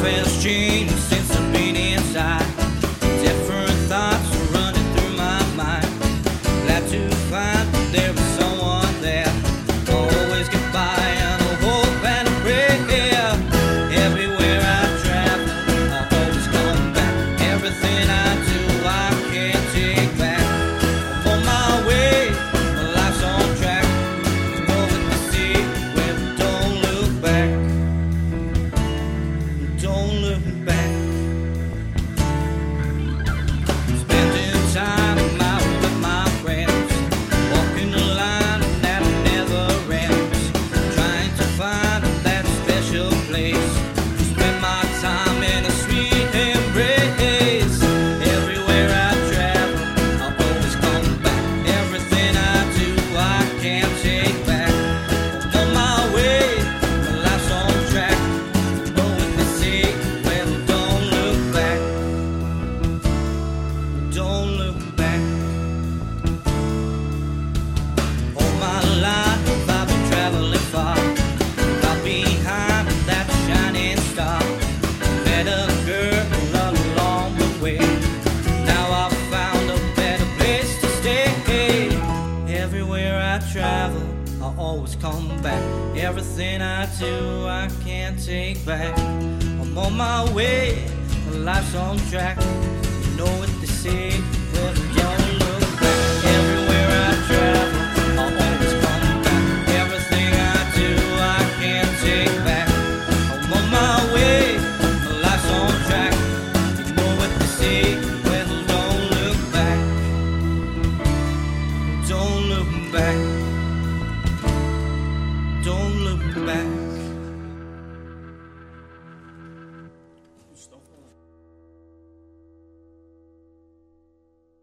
has changed since I've been inside. Different thoughts are running through my mind. Glad to find that there was someone there. Always get by on a hope and a prayer. Everywhere I travel, I always come back. Everything I do, I can't take back. I'm on my way, my life's on track. Go with the sea, where we don't look back. Don't look back. Spending time out with my friends, walking the line that never ends, trying to find that special place to spend my time in a sweet embrace. Everywhere I travel, I always come back. Everything I do, I can't take back. I'm on my way, my life's on track. Go with the sea, where we don't look back. Don't look back. All my life I've been traveling far, got behind that shining star. Met a girl along the way. Now I've found a better place to stay. Everywhere I travel, I always come back. Everything I do, I can't take back. I'm on my way, my life's on track. You know what they say, well, don't look back. Everywhere I travel, I always come back. Everything I do, I can't take back. I'm on my way, my life's on track. You know what they say, well, don't look back. Don't look back. Don't look back.